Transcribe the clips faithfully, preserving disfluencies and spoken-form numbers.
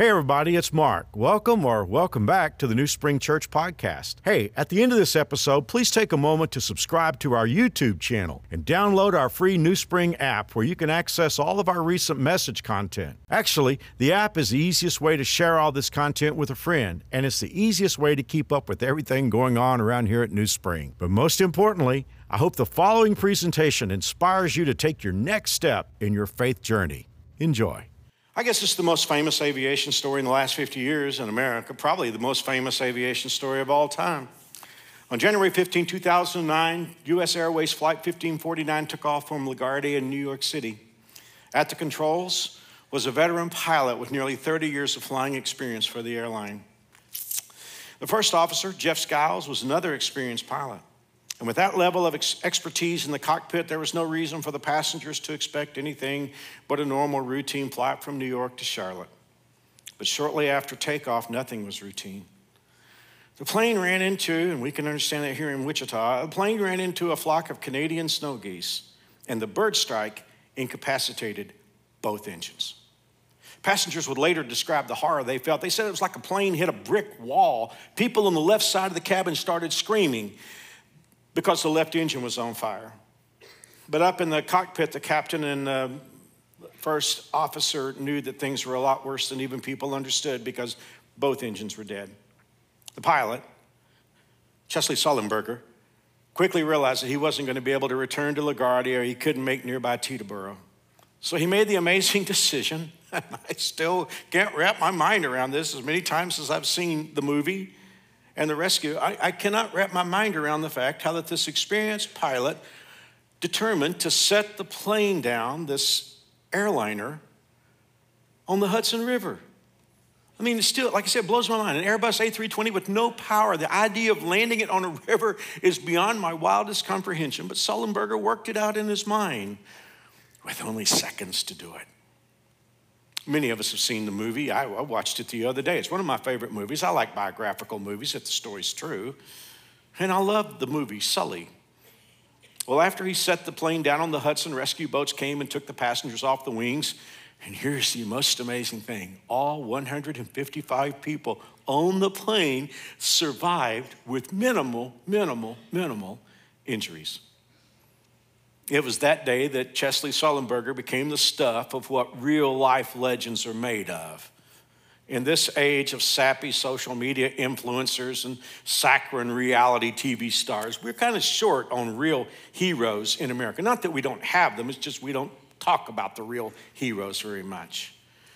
Hey everybody, it's Mark. Welcome or welcome back to the New Spring Church podcast. Hey, at the end of this episode, please take a moment to subscribe to our YouTube channel and download our free New Spring app where you can access all of our recent message content. Actually, the app is the easiest way to share all this content with a friend, and it's the easiest way to keep up with everything going on around here at New Spring. But most importantly, I hope the following presentation inspires you to take your next step in your faith journey. Enjoy. I guess it's the most famous aviation story in the last fifty years in America, probably the most famous aviation story of all time. On January fifteenth, two thousand nine, U S Airways Flight fifteen forty-nine took off from LaGuardia in New York City. At the controls was a veteran pilot with nearly thirty years of flying experience for the airline. The first officer, Jeff Skiles, was another experienced pilot. And with that level of ex- expertise in the cockpit, there was no reason for the passengers to expect anything but a normal routine flight from New York to Charlotte. But shortly after takeoff, nothing was routine. The plane ran into, and we can understand that here in Wichita, the plane ran into a flock of Canadian snow geese, and the bird strike incapacitated both engines. Passengers would later describe the horror they felt. They said it was like a plane hit a brick wall. People on the left side of the cabin started screaming because the left engine was on fire. But up in the cockpit, the captain and the first officer knew that things were a lot worse than even people understood because both engines were dead. The pilot, Chesley Sullenberger, quickly realized that he wasn't going to be able to return to LaGuardia or he couldn't make nearby Teterboro. So he made the amazing decision, and I still can't wrap my mind around this as many times as I've seen the movie and the rescue. I, I cannot wrap my mind around the fact how that this experienced pilot determined to set the plane down, this airliner, on the Hudson River. I mean, it's still, like I said, it blows my mind. An Airbus A three twenty with no power, the idea of landing it on a river is beyond my wildest comprehension, but Sullenberger worked it out in his mind with only seconds to do it. Many of us have seen the movie. I, I watched it the other day. It's one of my favorite movies. I like biographical movies if the story's true. And I love the movie Sully. Well, after he set the plane down on the Hudson, rescue boats came and took the passengers off the wings. And here's the most amazing thing. All one hundred fifty-five people on the plane survived with minimal, minimal, minimal injuries. It was that day that Chesley Sullenberger became the stuff of what real-life legends are made of. In this age of sappy social media influencers and saccharine reality T V stars, we're kind of short on real heroes in America. Not that we don't have them, it's just we don't talk about the real heroes very much.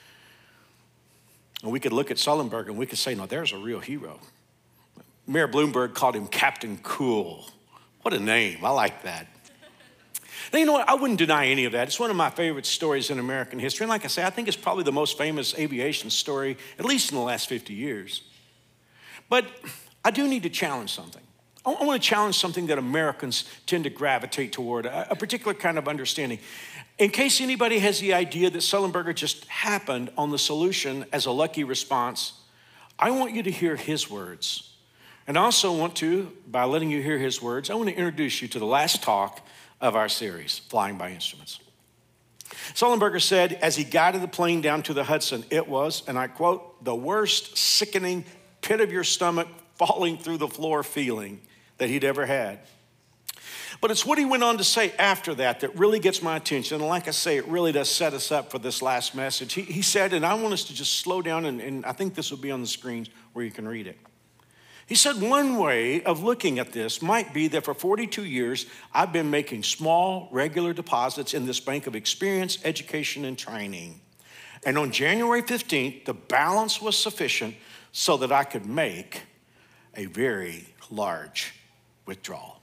And we could look at Sullenberger and we could say, no, there's a real hero. Mayor Bloomberg called him Captain Cool. What a name, I like that. Now, you know what? I wouldn't deny any of that. It's one of my favorite stories in American history. And like I say, I think it's probably the most famous aviation story, at least in the last fifty years. But I do need to challenge something. I want to challenge something that Americans tend to gravitate toward, a, a particular kind of understanding. In case anybody has the idea that Sullenberger just happened on the solution as a lucky response, I want you to hear his words. And I also want to, by letting you hear his words, I want to introduce you to the last talk of our series, Flying by Instruments. Sullenberger said, as he guided the plane down to the Hudson, it was, and I quote, the worst sickening pit of your stomach falling through the floor feeling that he'd ever had. But it's what he went on to say after that that really gets my attention. And like I say, it really does set us up for this last message. He, he said, and I want us to just slow down, and, and I think this will be on the screens where you can read it. He said one way of looking at this might be that for forty-two years, I've been making small, regular deposits in this bank of experience, education, and training. And on January fifteenth, the balance was sufficient so that I could make a very large withdrawal.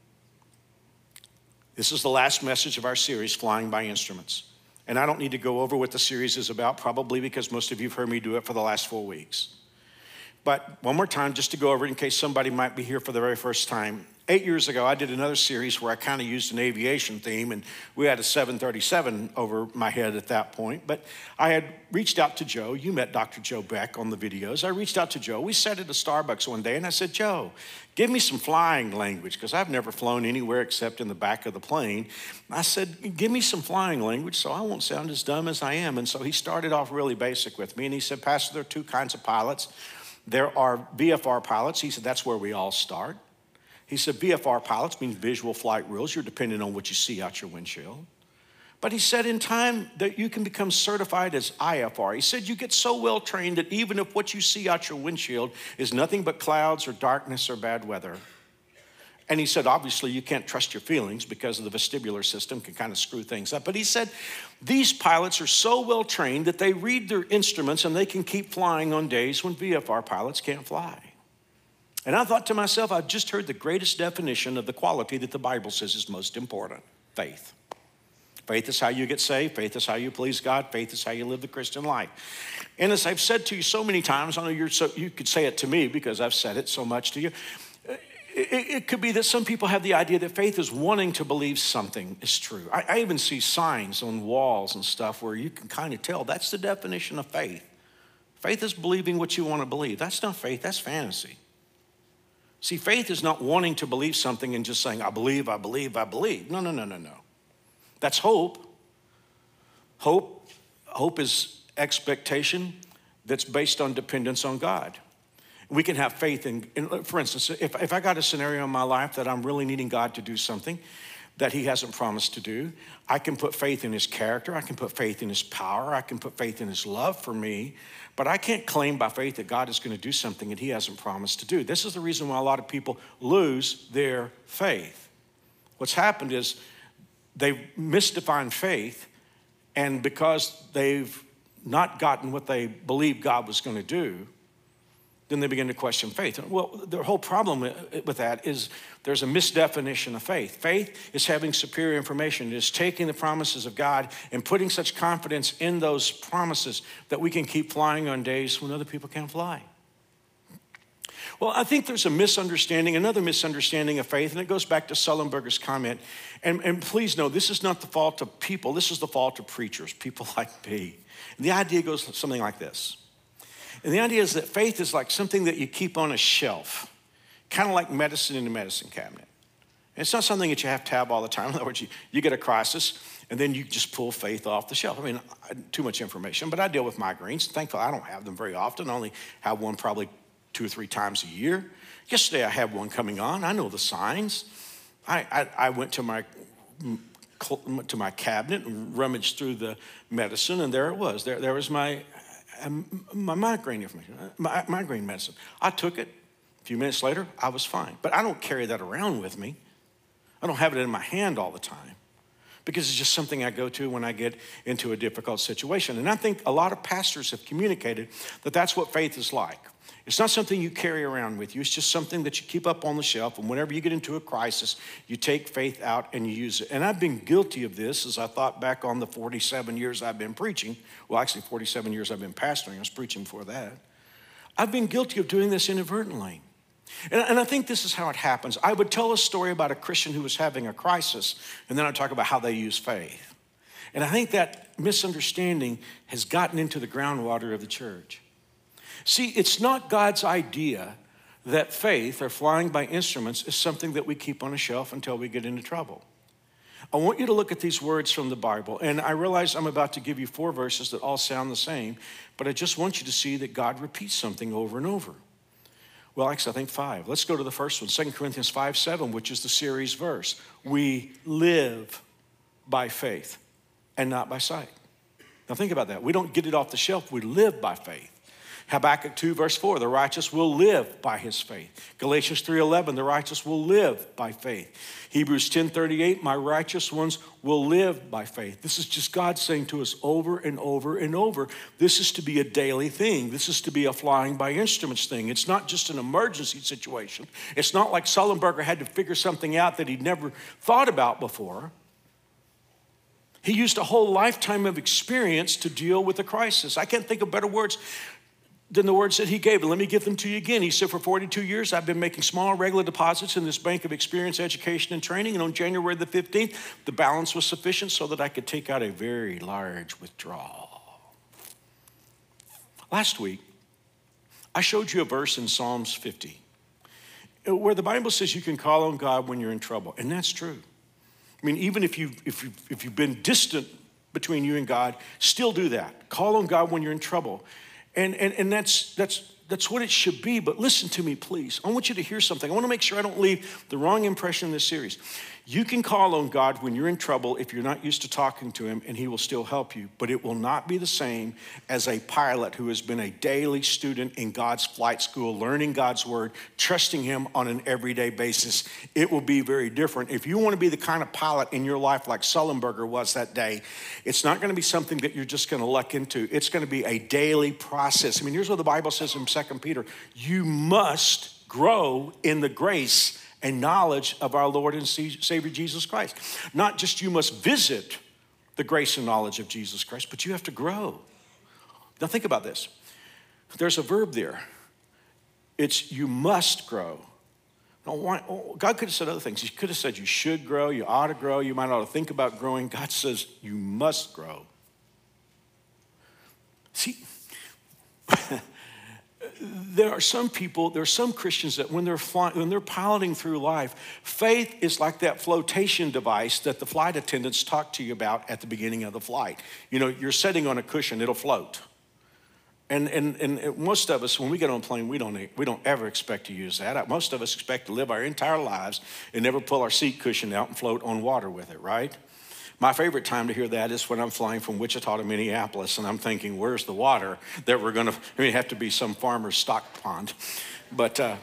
This is the last message of our series, Flying by Instruments. And I don't need to go over what the series is about, probably because most of you have heard me do it for the last four weeks. But one more time, just to go over it in case somebody might be here for the very first time. Eight years ago, I did another series where I kind of used an aviation theme, and we had a seven thirty-seven over my head at that point. But I had reached out to Joe. You met Doctor Joe Beck on the videos. I reached out to Joe. We sat at a Starbucks one day, and I said, Joe, give me some flying language, because I've never flown anywhere except in the back of the plane. I said, give me some flying language so I won't sound as dumb as I am. And so he started off really basic with me, and he said, Pastor, there are two kinds of pilots. There are V F R pilots. He said, that's where we all start. He said, V F R pilots means visual flight rules. You're dependent on what you see out your windshield. But he said in time that you can become certified as I F R. He said you get so well trained that even if what you see out your windshield is nothing but clouds or darkness or bad weather. And he said, obviously, you can't trust your feelings because of the vestibular system can kind of screw things up. But he said, these pilots are so well trained that they read their instruments and they can keep flying on days when V F R pilots can't fly. And I thought to myself, I've just heard the greatest definition of the quality that the Bible says is most important: faith. Faith is how you get saved. Faith is how you please God. Faith is how you live the Christian life. And as I've said to you so many times, I know you're so, you could say it to me because I've said it so much to you. It, it could be that some people have the idea that faith is wanting to believe something is true. I, I even see signs on walls and stuff where you can kind of tell that's the definition of faith. Faith is believing what you want to believe. That's not faith, that's fantasy. See, faith is not wanting to believe something and just saying, I believe, I believe, I believe. No, no, no, no, no. That's hope. Hope, hope is expectation that's based on dependence on God. We can have faith in, in for instance, if, if I got a scenario in my life that I'm really needing God to do something that he hasn't promised to do, I can put faith in his character, I can put faith in his power, I can put faith in his love for me, but I can't claim by faith that God is going to do something that he hasn't promised to do. This is the reason why a lot of people lose their faith. What's happened is they've misdefined faith, and because they've not gotten what they believed God was going to do, then they begin to question faith. Well, the whole problem with that is there's a misdefinition of faith. Faith is having superior information. It is taking the promises of God and putting such confidence in those promises that we can keep flying on days when other people can't fly. Well, I think there's a misunderstanding, another misunderstanding of faith, and it goes back to Sullenberger's comment. And, and please know, this is not the fault of people. This is the fault of preachers, people like me. And the idea goes something like this. And the idea is that faith is like something that you keep on a shelf, kind of like medicine in a medicine cabinet. And it's not something that you have to have all the time. In other words, you, you get a crisis, and then you just pull faith off the shelf. I mean, too much information, but I deal with migraines. Thankfully, I don't have them very often. I only have one probably two or three times a year. Yesterday, I had one coming on. I know the signs. I, I, I went to my to my cabinet and rummaged through the medicine, and there it was. There, there was my my migraine information, my migraine medicine. I took it. A few minutes later, I was fine. But I don't carry that around with me. I don't have it in my hand all the time because it's just something I go to when I get into a difficult situation. And I think a lot of pastors have communicated that that's what faith is like. It's not something you carry around with you. It's just something that you keep up on the shelf. And whenever you get into a crisis, you take faith out and you use it. And I've been guilty of this as I thought back on the forty-seven years I've been preaching. Well, actually, forty-seven years I've been pastoring. I was preaching before that. I've been guilty of doing this inadvertently. And, and I think this is how it happens. I would tell a story about a Christian who was having a crisis, and then I'd talk about how they use faith. And I think that misunderstanding has gotten into the groundwater of the church. See, it's not God's idea that faith, or flying by instruments, is something that we keep on a shelf until we get into trouble. I want you to look at these words from the Bible, and I realize I'm about to give you four verses that all sound the same, but I just want you to see that God repeats something over and over. Well, actually, I think five. Let's go to the first one, Second Corinthians five seven, which is the series verse. We live by faith and not by sight. Now think about that. We don't get it off the shelf. We live by faith. Habakkuk two verse four, the righteous will live by his faith. Galatians three eleven, the righteous will live by faith. Hebrews ten thirty-eight, my righteous ones will live by faith. This is just God saying to us over and over and over, this is to be a daily thing. This is to be a flying by instruments thing. It's not just an emergency situation. It's not like Sullenberger had to figure something out that he'd never thought about before. He used a whole lifetime of experience to deal with a crisis. I can't think of better words. than the words that he gave. And let me give them to you again. He said, for forty-two years, I've been making small regular deposits in this bank of experience, education, and training. And on January the fifteenth, the balance was sufficient so that I could take out a very large withdrawal. Last week, I showed you a verse in Psalms fifty where the Bible says you can call on God when you're in trouble. And that's true. I mean, even if you've, if you've, if you've been distant between you and God, still do that. Call on God when you're in trouble. And, and, and that's, that's, that's what it should be. But listen to me, please. I want you to hear something. I want to make sure I don't leave the wrong impression in this series. You can call on God when you're in trouble if you're not used to talking to him, and he will still help you. But it will not be the same as a pilot who has been a daily student in God's flight school, learning God's word, trusting him on an everyday basis. It will be very different. If you want to be the kind of pilot in your life like Sullenberger was that day, it's not going to be something that you're just going to luck into. It's going to be a daily process. I mean, here's what the Bible says in Second Peter. You must grow in the grace and knowledge of our Lord and Savior Jesus Christ. Not just you must visit the grace and knowledge of Jesus Christ, but you have to grow. Now think about this. There's a verb there. It's you must grow. Now, why, God could have said other things. He could have said you should grow, you ought to grow, you might ought to think about growing. God says you must grow. See, there are some people, there are some Christians that when they're flying, when they're piloting through life, faith is like that flotation device that the flight attendants talk to you about at the beginning of the flight. You know, you're sitting on a cushion, it'll float. And, and, and most of us, when we get on a plane, we don't, we don't ever expect to use that. Most of us expect to live our entire lives and never pull our seat cushion out and float on water with it, right? My favorite time to hear that is when I'm flying from Wichita to Minneapolis and I'm thinking, where's the water that we're gonna, I mean, it have to be some farmer's stock pond. But uh,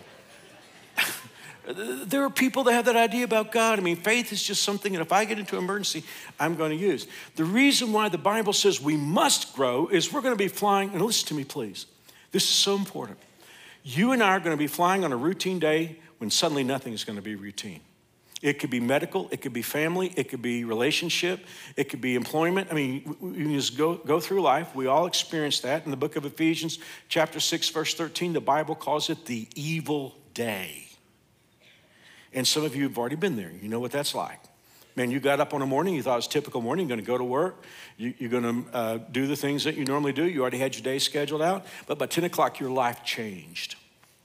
there are people that have that idea about God. I mean, faith is just something that if I get into an emergency, I'm gonna use. The reason why the Bible says we must grow is we're gonna be flying, and listen to me, please. This is so important. You and I are gonna be flying on a routine day when suddenly nothing is gonna be routine. It could be medical, it could be family, it could be relationship, it could be employment. I mean, you just go, go through life. We all experience that. In the book of Ephesians, chapter six, verse thirteen, the Bible calls it the evil day. And some of you have already been there. You know what that's like. Man, you got up on a morning, you thought it was a typical morning, you're gonna go to work, you, you're gonna uh, do the things that you normally do. You already had your day scheduled out, but by ten o'clock, your life changed.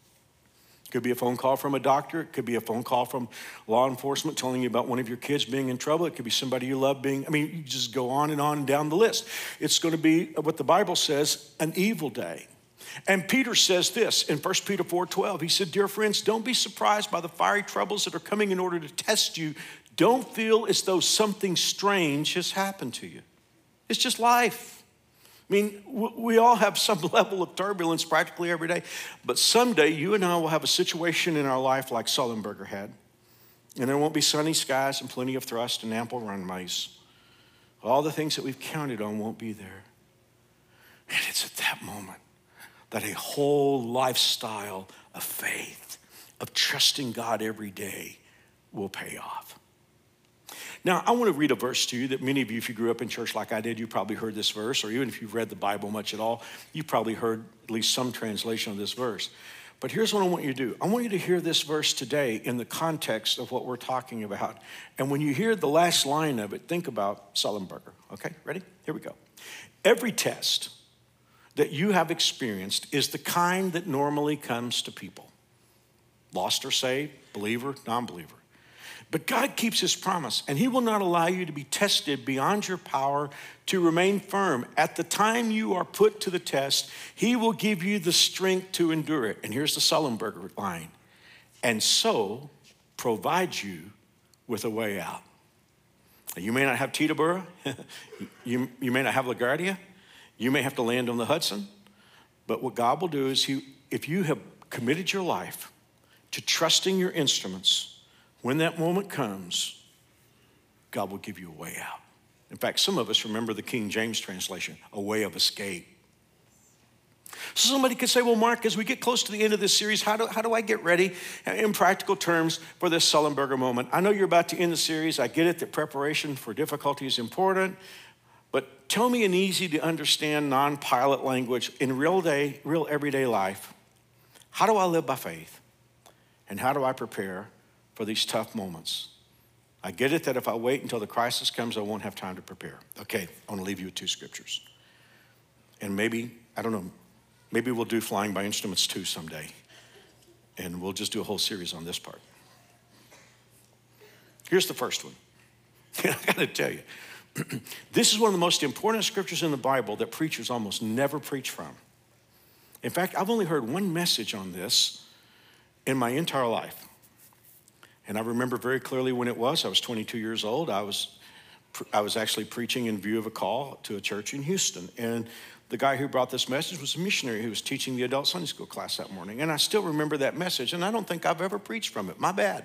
It could be a phone call from a doctor. It could be a phone call from law enforcement telling you about one of your kids being in trouble. It could be somebody you love being, I mean, you just go on and on and down the list. It's going to be what the Bible says, an evil day. And Peter says this in First Peter four twelve. He said, dear friends, don't be surprised by the fiery troubles that are coming in order to test you. Don't feel as though something strange has happened to you. It's just life. I mean, we all have some level of turbulence practically every day, but someday you and I will have a situation in our life like Sullenberger had, and there won't be sunny skies and plenty of thrust and ample runways. All the things that we've counted on won't be there. And it's at that moment that a whole lifestyle of faith, of trusting God every day, will pay off. Now, I want to read a verse to you that many of you, if you grew up in church like I did, you probably heard this verse, or even if you've read the Bible much at all, you probably heard at least some translation of this verse. But here's what I want you to do. I want you to hear this verse today in the context of what we're talking about. And when you hear the last line of it, think about Sullenberger. Okay, ready? Here we go. Every test that you have experienced is the kind that normally comes to people. Lost or saved, believer, non-believer. But God keeps his promise, and he will not allow you to be tested beyond your power to remain firm. At the time you are put to the test, he will give you the strength to endure it. And here's the Sullenberger line. And so provide you with a way out. You may not have Teterboro. you, you may not have LaGuardia. You may have to land on the Hudson. But what God will do is, he, if you have committed your life to trusting your instruments, when that moment comes, God will give you a way out. In fact, some of us remember the King James translation, a way of escape. So somebody could say, well, Mark, as we get close to the end of this series, how do, how do I get ready in practical terms for this Sullenberger moment? I know you're about to end the series. I get it that preparation for difficulty is important, but tell me an easy to understand non-pilot language in real day, real everyday life. How do I live by faith? And how do I prepare for these tough moments? I get it that if I wait until the crisis comes, I won't have time to prepare. Okay, I want to leave you with two scriptures. And maybe, I don't know, maybe we'll do Flying by Instruments two someday. And we'll just do a whole series on this part. Here's the first one. I gotta tell you, this is one of the most important scriptures in the Bible that preachers almost never preach from. In fact, I've only heard one message on this in my entire life. And I remember very clearly when it was. I was twenty-two years old. I was, I was actually preaching in view of a call to a church in Houston. And the guy who brought this message was a missionary who was teaching the adult Sunday school class that morning. And I still remember that message, and I don't think I've ever preached from it. My bad.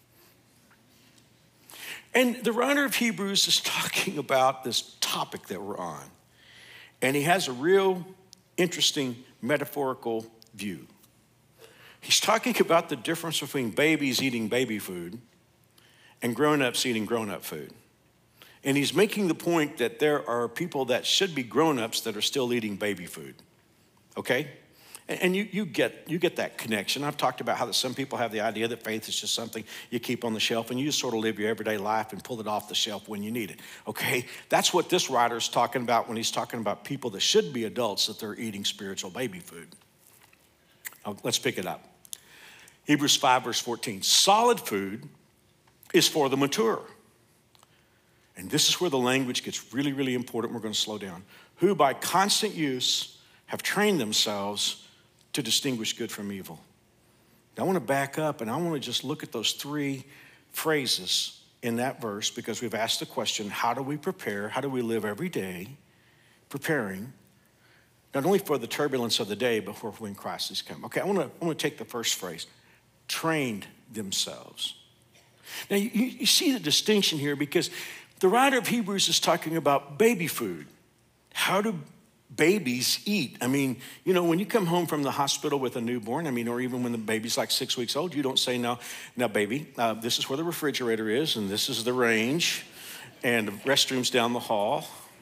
And the writer of Hebrews is talking about this topic that we're on. And he has a real interesting metaphorical view. He's talking about the difference between babies eating baby food and grown-ups eating grown-up food. And he's making the point that there are people that should be grown-ups that are still eating baby food, okay? And you, you, get, you get that connection. I've talked about how that some people have the idea that faith is just something you keep on the shelf and you just sort of live your everyday life and pull it off the shelf when you need it, okay? That's what this writer is talking about when he's talking about people that should be adults, that they're eating spiritual baby food. Now, let's pick it up. Hebrews five, verse fourteen. Solid food is for the mature. And this is where the language gets really, really important. We're going to slow down. Who by constant use have trained themselves to distinguish good from evil. Now, I want to back up and I want to just look at those three phrases in that verse because we've asked the question, how do we prepare? How do we live every day preparing, not only for the turbulence of the day, but for when crises come? Okay, I want to, I want to take the first phrase, trained themselves. Now, you, you see the distinction here because the writer of Hebrews is talking about baby food. How do babies eat? I mean, you know, when you come home from the hospital with a newborn, I mean, or even when the baby's like six weeks old, you don't say, no, now baby, uh, this is where the refrigerator is, and this is the range, and the restroom's down the hall.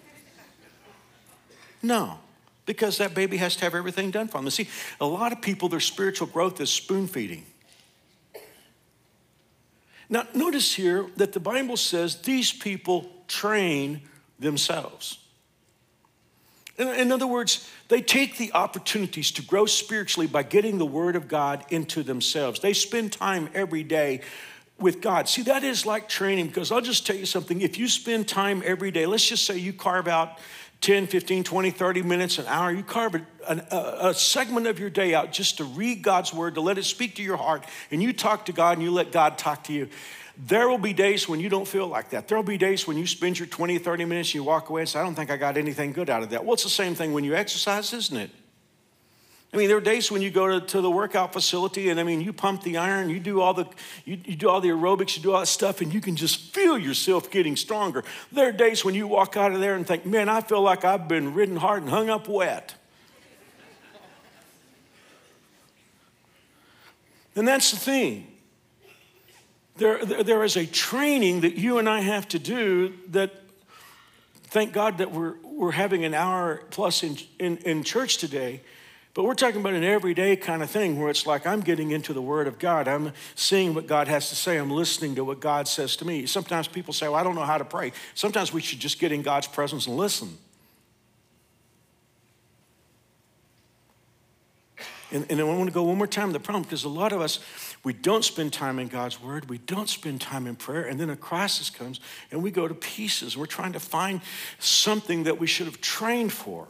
No, because that baby has to have everything done for them. See, a lot of people, their spiritual growth is spoon feeding. Now, notice here that the Bible says these people train themselves. In, in other words, they take the opportunities to grow spiritually by getting the Word of God into themselves. They spend time every day with God. See, that is like training, because I'll just tell you something. If you spend time every day, let's just say you carve out ten, fifteen, twenty, thirty minutes, an hour, you carve a, a, a segment of your day out just to read God's Word, to let it speak to your heart, and you talk to God and you let God talk to you. There will be days when you don't feel like that. There will be days when you spend your twenty, thirty minutes and you walk away and say, I don't think I got anything good out of that. Well, it's the same thing when you exercise, isn't it? I mean, there are days when you go to, to the workout facility and I mean, you pump the iron, you do all the you, you do all the aerobics, you do all that stuff, and you can just feel yourself getting stronger. There are days when you walk out of there and think, man, I feel like I've been ridden hard and hung up wet. And that's the thing. There, there, there is a training that you and I have to do that, thank God that we're, we're having an hour plus in, in, in church today, but we're talking about an everyday kind of thing where it's like I'm getting into the Word of God. I'm seeing what God has to say. I'm listening to what God says to me. Sometimes people say, well, I don't know how to pray. Sometimes we should just get in God's presence and listen. And, and I want to go one more time to the problem, because a lot of us, we don't spend time in God's Word. We don't spend time in prayer. And then a crisis comes and we go to pieces. We're trying to find something that we should have trained for.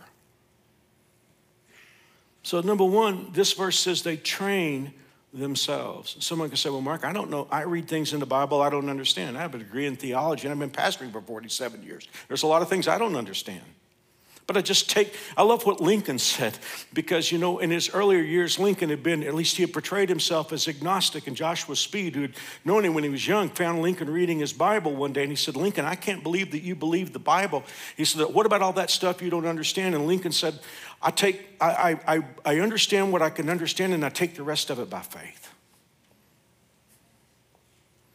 So number one, this verse says they train themselves. Someone can say, well, Mark, I don't know. I read things in the Bible I don't understand. I have a degree in theology and I've been pastoring for forty-seven years. There's a lot of things I don't understand. But I just take, I love what Lincoln said, because, you know, in his earlier years, Lincoln had been, at least he had portrayed himself as agnostic, and Joshua Speed, who had known him when he was young, found Lincoln reading his Bible one day, and he said, Lincoln, I can't believe that you believe the Bible. He said, what about all that stuff you don't understand? And Lincoln said, I take, I, I, I understand what I can understand, and I take the rest of it by faith.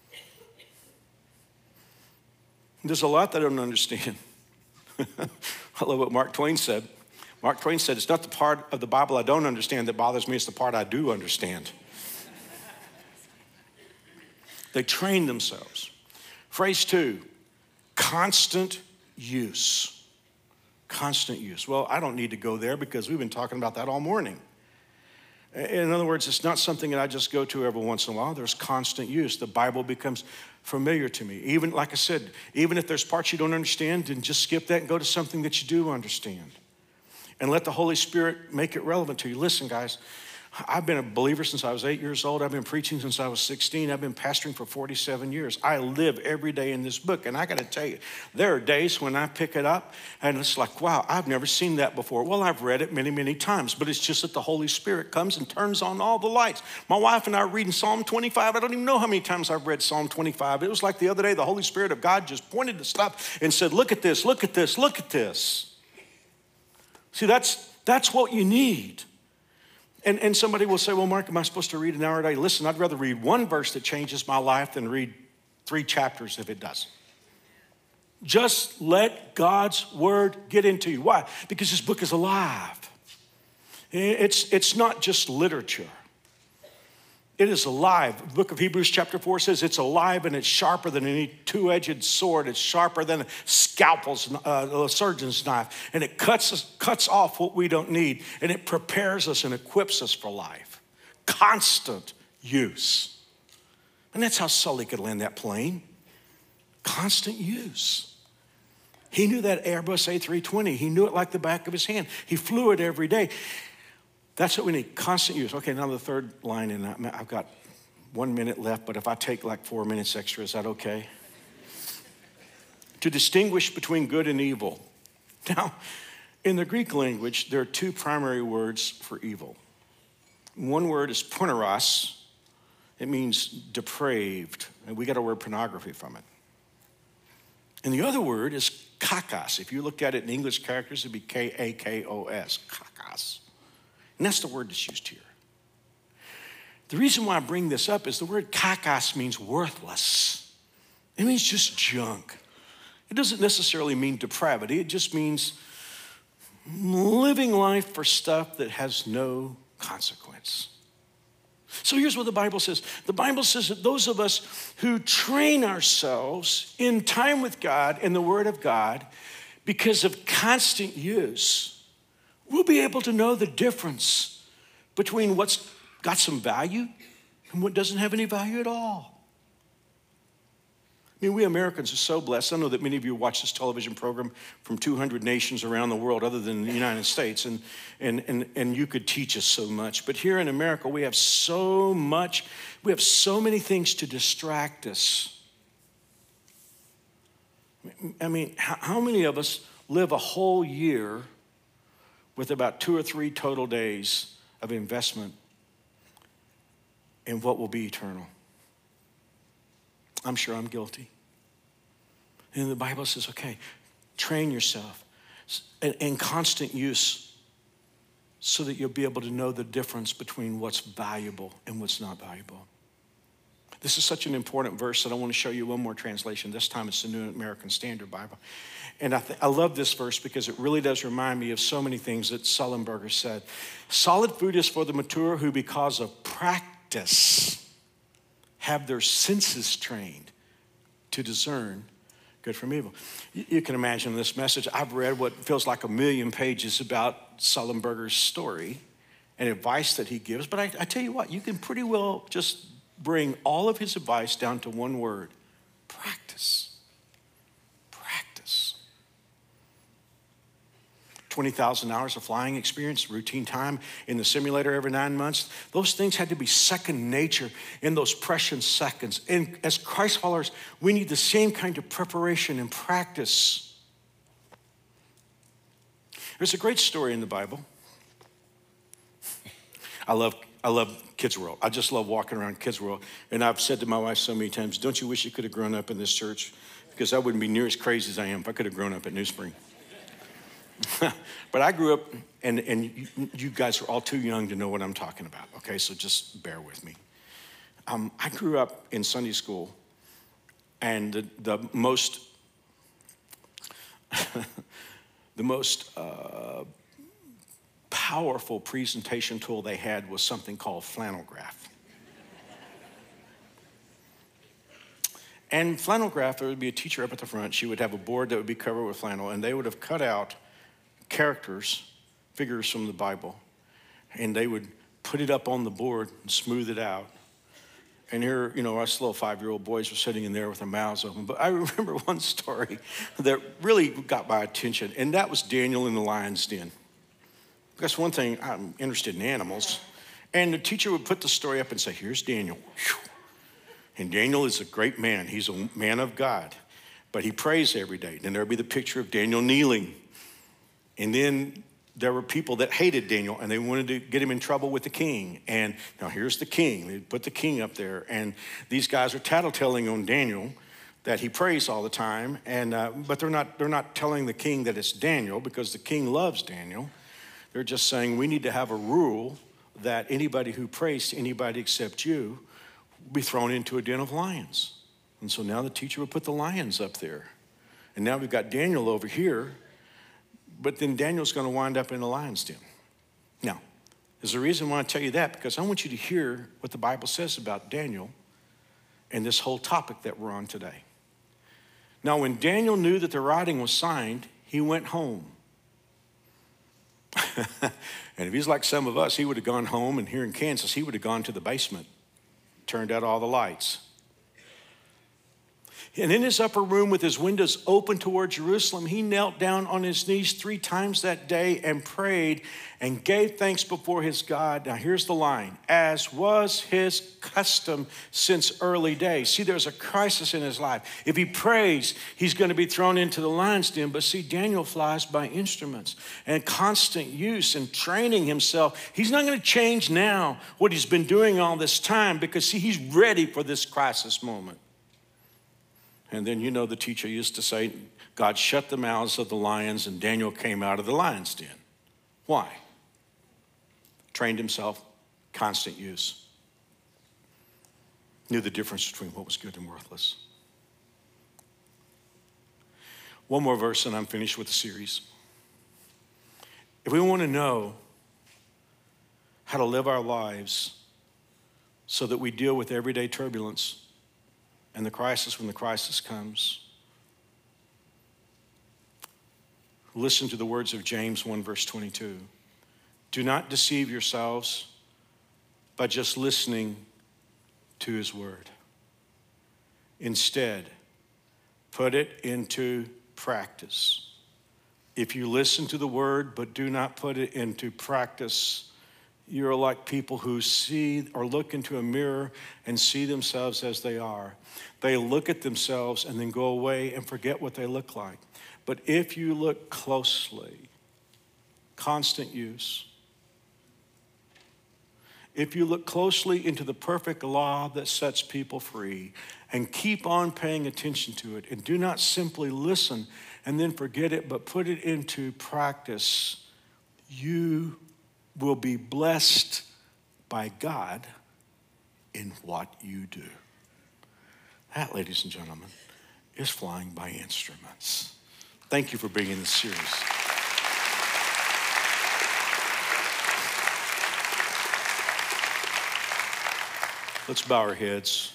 There's a lot that I don't understand. I love what Mark Twain said. Mark Twain said, it's not the part of the Bible I don't understand that bothers me, it's the part I do understand. They train themselves. Phrase two, constant use. Constant use. Well, I don't need to go there because we've been talking about that all morning. In other words, it's not something that I just go to every once in a while. There's constant use. The Bible becomes familiar to me. Even, like I said, even if there's parts you don't understand, then just skip that and go to something that you do understand. And let the Holy Spirit make it relevant to you. Listen, guys, I've been a believer since I was eight years old. I've been preaching since I was sixteen. I've been pastoring for forty-seven years. I live every day in this book. And I got to tell you, there are days when I pick it up and it's like, wow, I've never seen that before. Well, I've read it many, many times, but it's just that the Holy Spirit comes and turns on all the lights. My wife and I are reading Psalm twenty-five. I don't even know how many times I've read Psalm twenty-five. It was like the other day, the Holy Spirit of God just pointed to stuff and said, look at this, look at this, look at this. See, that's, that's what you need. And, and somebody will say, well, Mark, am I supposed to read an hour a day? Listen, I'd rather read one verse that changes my life than read three chapters if it doesn't. Just let God's word get into you. Why? Because this book is alive. It's, it's not just literature. It is alive. The book of Hebrews chapter four says it's alive and it's sharper than any two-edged sword. It's sharper than a scalpel's, uh, a surgeon's knife. And it cuts us, cuts off what we don't need. And it prepares us and equips us for life. Constant use. And that's how Sully could land that plane. Constant use. He knew that Airbus A three twenty. He knew it like the back of his hand. He flew it every day. That's what we need, constant use. Okay, now the third line, and I've got one minute left, but if I take like four minutes extra, is that okay? To distinguish between good and evil. Now, in the Greek language, there are two primary words for evil. One word is porneros. It means depraved, and we got our word pornography from it. And the other word is kakos. If you looked at it in English characters, it'd be K A K O S, kakos. And that's the word that's used here. The reason why I bring this up is the word kakos means worthless. It means just junk. It doesn't necessarily mean depravity. It just means living life for stuff that has no consequence. So here's what the Bible says. The Bible says that those of us who train ourselves in time with God and the Word of God, because of constant use, we'll be able to know the difference between what's got some value and what doesn't have any value at all. I mean, we Americans are so blessed. I know that many of you watch this television program from two hundred nations around the world other than the United States, and, and, and, and you could teach us so much. But here in America, we have so much, we have so many things to distract us. I mean, how, how many of us live a whole year with about two or three total days of investment in what will be eternal? I'm sure I'm guilty. And the Bible says, okay, train yourself in, in constant use so that you'll be able to know the difference between what's valuable and what's not valuable. This is such an important verse that I want to show you one more translation. This time it's the New American Standard Bible. And I, th- I love this verse because it really does remind me of so many things that Sullenberger said. Solid food is for the mature who, because of practice, have their senses trained to discern good from evil. You, you can imagine this message. I've read what feels like a million pages about Sullenberger's story and advice that he gives. But I, I tell you what, you can pretty well just bring all of his advice down to one word: practice. Practice. twenty thousand hours of flying experience, routine time in the simulator every nine months. Those things had to be second nature in those precious seconds. And as Christ followers, we need the same kind of preparation and practice. There's a great story in the Bible. I love I love Kids World. I just love walking around Kids World. And I've said to my wife so many times, don't you wish you could have grown up in this church? Because I wouldn't be near as crazy as I am if I could have grown up at New Spring. But I grew up, and, and you, you guys are all too young to know what I'm talking about, okay? So just bear with me. Um, I grew up in Sunday school, and the, the most the most uh, powerful presentation tool they had was something called flannel graph. And flannel graph, there would be a teacher up at the front. She would have a board that would be covered with flannel, and they would have cut out characters, figures from the Bible, and they would put it up on the board and smooth it out. And here, you know, us little five-year-old boys were sitting in there with their mouths open. But I remember one story that really got my attention, and that was Daniel in the lion's den. That's one thing, I'm interested in animals. And the teacher would put the story up and say, here's Daniel. And Daniel is a great man. He's a man of God. But he prays every day. Then there would be the picture of Daniel kneeling. And then there were people that hated Daniel, and they wanted to get him in trouble with the king. And now here's the king. They put the king up there. And these guys are tattletelling on Daniel that he prays all the time. And uh, but they're not, they're not telling the king that it's Daniel, because the king loves Daniel. They're just saying we need to have a rule that anybody who prays to anybody except you will be thrown into a den of lions. And so now the teacher would put the lions up there. And now we've got Daniel over here, but then Daniel's going to wind up in the lion's den. Now, there's a reason why I tell you that, because I want you to hear what the Bible says about Daniel and this whole topic that we're on today. Now, when Daniel knew that the writing was signed, he went home. And if he's like some of us, he would have gone home, and here in Kansas, he would have gone to the basement, turned out all the lights. And in his upper room with his windows open toward Jerusalem, he knelt down on his knees three times that day and prayed and gave thanks before his God. Now here's the line, as was his custom since early days. See, there's a crisis in his life. If he prays, he's going to be thrown into the lion's den. But see, Daniel flies by instruments and constant use and training himself. He's not going to change now what he's been doing all this time, because see, he's ready for this crisis moment. And then, you know, the teacher used to say, God shut the mouths of the lions and Daniel came out of the lion's den. Why? Trained himself, constant use. Knew the difference between what was good and worthless. One more verse and I'm finished with the series. If we want to know how to live our lives so that we deal with everyday turbulence and the crisis when the crisis comes, listen to the words of James one verse twenty-two. Do not deceive yourselves by just listening to his word. Instead, put it into practice. If you listen to the word but do not put it into practice, you're like people who see or look into a mirror and see themselves as they are. They look at themselves and then go away and forget what they look like. But if you look closely, constant use, if you look closely into the perfect law that sets people free and keep on paying attention to it and do not simply listen and then forget it, but put it into practice, you will be blessed by God in what you do. That, ladies and gentlemen, is flying by instruments. Thank you for being in this series. Let's bow our heads.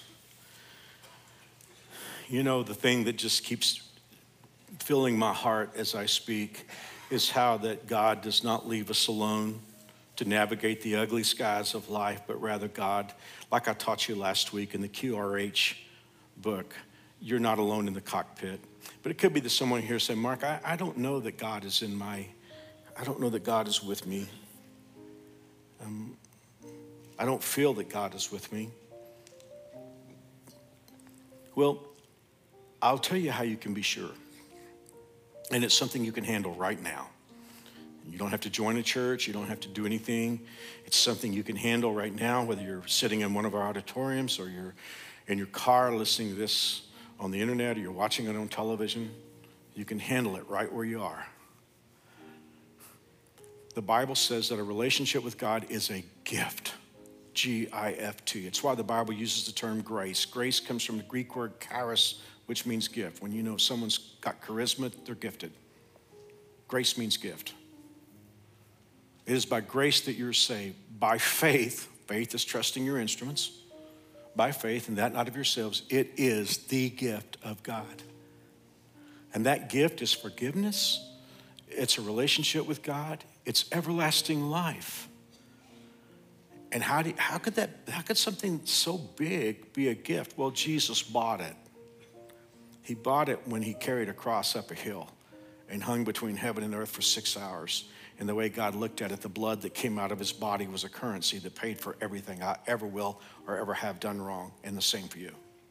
You know, the thing that just keeps filling my heart as I speak is how that God does not leave us alone to navigate the ugly skies of life, but rather God, like I taught you last week in the Q R H book, you're not alone in the cockpit. But it could be that someone here say, Mark, I, I don't know that God is in my, I don't know that God is with me. Um, I don't feel that God is with me. Well, I'll tell you how you can be sure. And it's something you can handle right now. You don't have to join a church. You don't have to do anything. It's something you can handle right now, whether you're sitting in one of our auditoriums or you're in your car listening to this on the internet or you're watching it on television. You can handle it right where you are. The Bible says that a relationship with God is a gift, G I F T. It's why the Bible uses the term grace. Grace comes from the Greek word charis, which means gift. When you know someone's got charisma, they're gifted. Grace means gift. It is by grace that you're saved. By faith, faith is trusting your instruments. By faith, and that not of yourselves, it is the gift of God. And that gift is forgiveness. It's a relationship with God. It's everlasting life. And how do you, how could that how could something so big be a gift? Well, Jesus bought it. He bought it when he carried a cross up a hill and hung between heaven and earth for six hours. And the way God looked at it, the blood that came out of his body was a currency that paid for everything I ever will or ever have done wrong, and the same for you.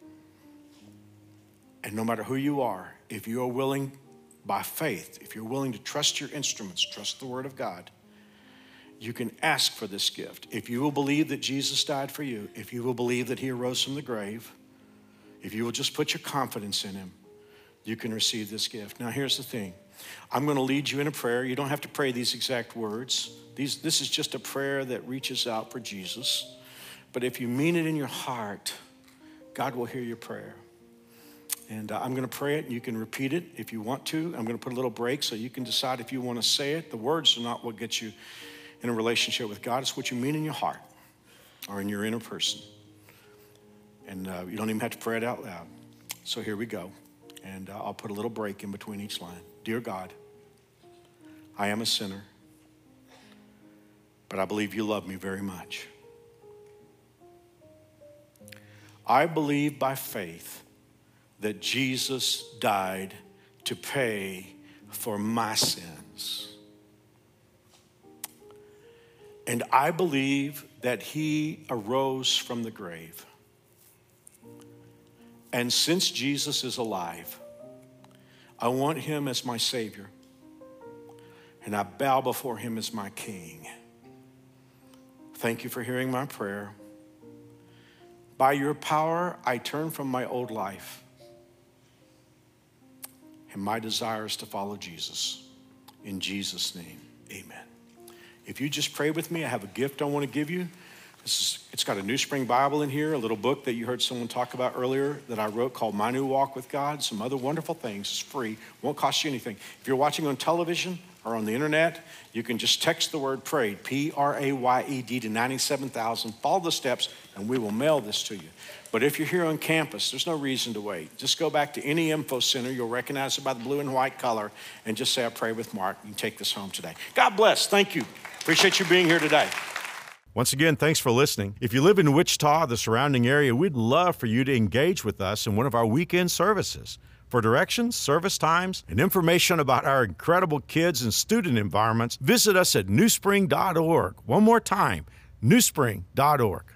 And no matter who you are, if you are willing by faith, if you're willing to trust your instruments, trust the word of God, you can ask for this gift. If you will believe that Jesus died for you, if you will believe that he arose from the grave, if you will just put your confidence in him, you can receive this gift. Now, here's the thing. I'm going to lead you in a prayer. You don't have to pray these exact words. These, this is just a prayer that reaches out for Jesus. But if you mean it in your heart, God will hear your prayer. And uh, I'm going to pray it, and you can repeat it if you want to. I'm going to put a little break so you can decide if you want to say it. The words are not what gets you in a relationship with God. It's what you mean in your heart or in your inner person. And uh, you don't even have to pray it out loud. So here we go. And uh, I'll put a little break in between each line. Dear God, I am a sinner, but I believe you love me very much. I believe by faith that Jesus died to pay for my sins. And I believe that he arose from the grave. And since Jesus is alive, I want him as my Savior, and I bow before him as my King. Thank you for hearing my prayer. By your power, I turn from my old life, and my desire is to follow Jesus. In Jesus' name, amen. If you just pray with me, I have a gift I want to give you. This is, it's got a New Spring Bible in here, a little book that you heard someone talk about earlier that I wrote called My New Walk with God, some other wonderful things. It's free, won't cost you anything. If you're watching on television or on the internet, you can just text the word PRAYED, P R A Y E D to ninety-seven thousand, follow the steps, and we will mail this to you. But if you're here on campus, there's no reason to wait. Just go back to any info center. You'll recognize it by the blue and white color, and just say, I pray with Mark. You can take this home today. God bless. Thank you. Appreciate you being here today. Once again, thanks for listening. If you live in Wichita, the surrounding area, we'd love for you to engage with us in one of our weekend services. For directions, service times, and information about our incredible kids and student environments, visit us at new spring dot org. One more time, new spring dot org.